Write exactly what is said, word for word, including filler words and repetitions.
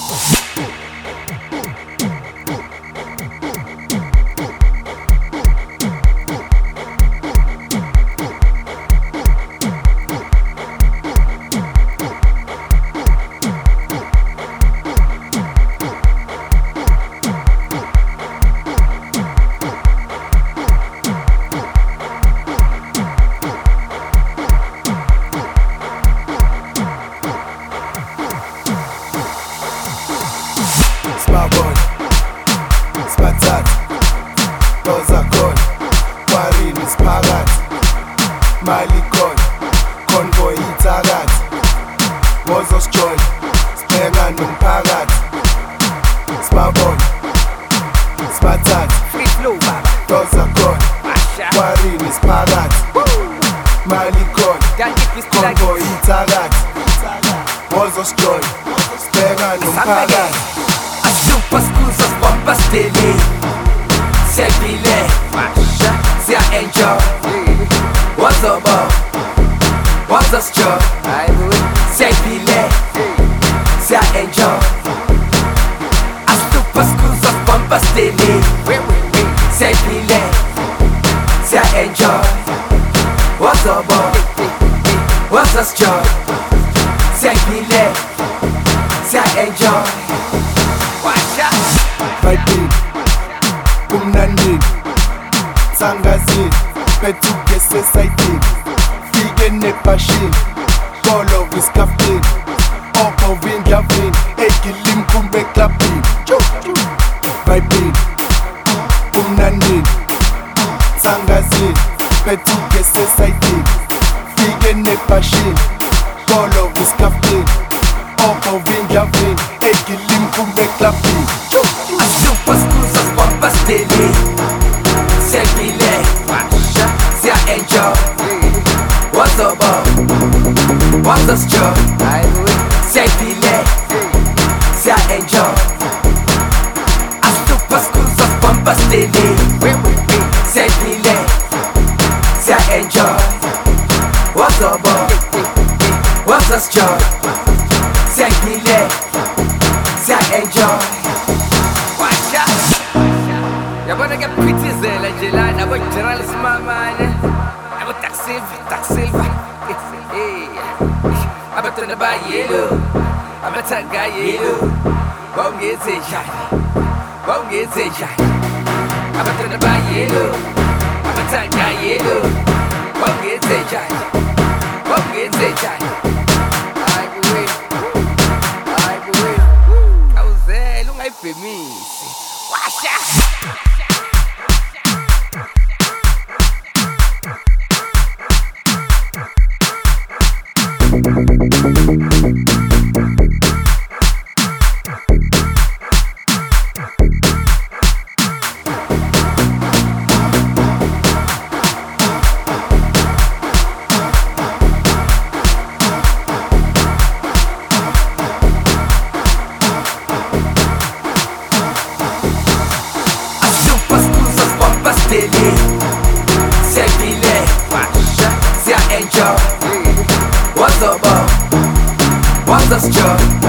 Smartboy, Spatat, Tozakon, Warini Spagat, Malikon, Convoy Itagat, Mozos Joy, Spenga Numpagat, Smartboy, Spatat, Free flow, baba. Tozakon, Warini Spagat, Malikon, Can't get this like Convoy Itagat, Mozos Joy, Spenga Numpagat. Super scuzas bombas dele. Se é filé, se é enjoy. What's up, what's up, joy? Se é filé, se é enjoy. As super scuzas bombas dele. Se é filé, se é enjoy. What's up, what's up, joy? Se é filé, se é enjoy. Vibing, kumnandini, sangazini, pethuke sesayidini, fike nepashini, kolo viskafini, oko vindlavini, egilim kumbe klapini. Vibing, kumnandini, sangazini, pethuke sesayidini, fike nepashini, kolo viskafini, oko vindlavini, egilim kumbe klapini. As super scuzas bombas dele. Se é filé, se é enjoy. What's up, what's up, joy? Se é filé, se é enjoy. As super scuzas bombas dele. Se é filé, se é enjoy. What's up, what's up, joy? Se é filé, se é enjoy. Yabona ke phithizela nje lana abo General Smamane abo Taxilva Taxilva eh abatona ba yellow abatanga yellow bawungeze njani bawungeze njani abatona ba yellow abatanga yellow bawungeze njani bawungeze njani ay buwe ay buwe awuzela ungayibhemisi washa. Se é filé, se é enjoy. What's up, what's up, joy?